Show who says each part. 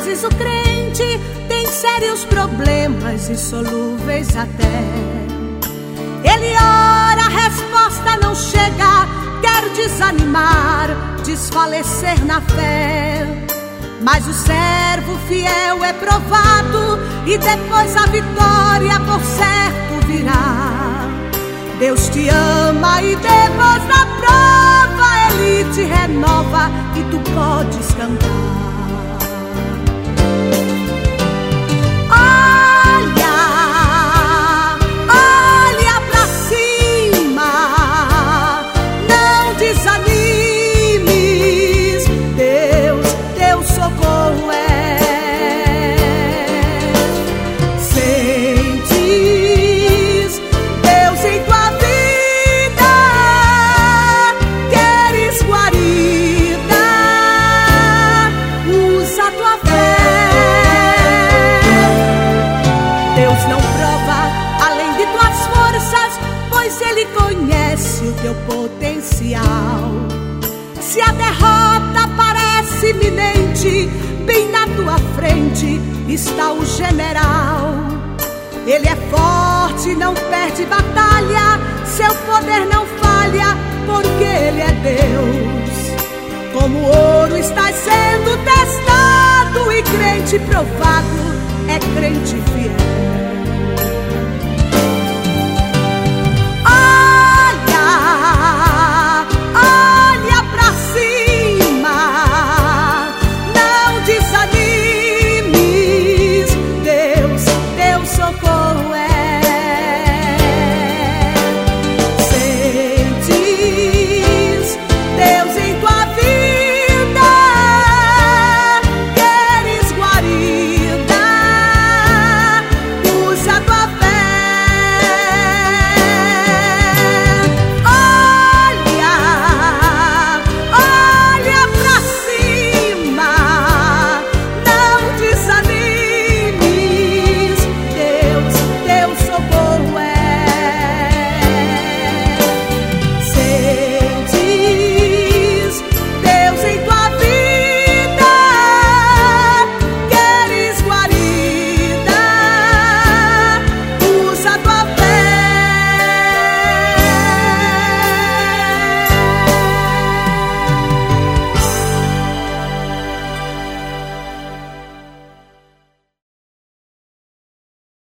Speaker 1: vezes o crente tem sérios problemas insolúveis até. Ele ora, a resposta não chega, quer desanimar, desfalecer na fé. Mas o servo fiel é provado e depois a vitória por certo virá. Deus te ama e depois da prova Ele te renova e tu podes cantar. Ele conhece o teu potencial. Se a derrota parece iminente, bem na tua frente está o general. Ele é forte, não perde batalha, seu poder não falha, porque Ele é Deus. Como ouro estás sendo testado, e crente provado é crente fiel.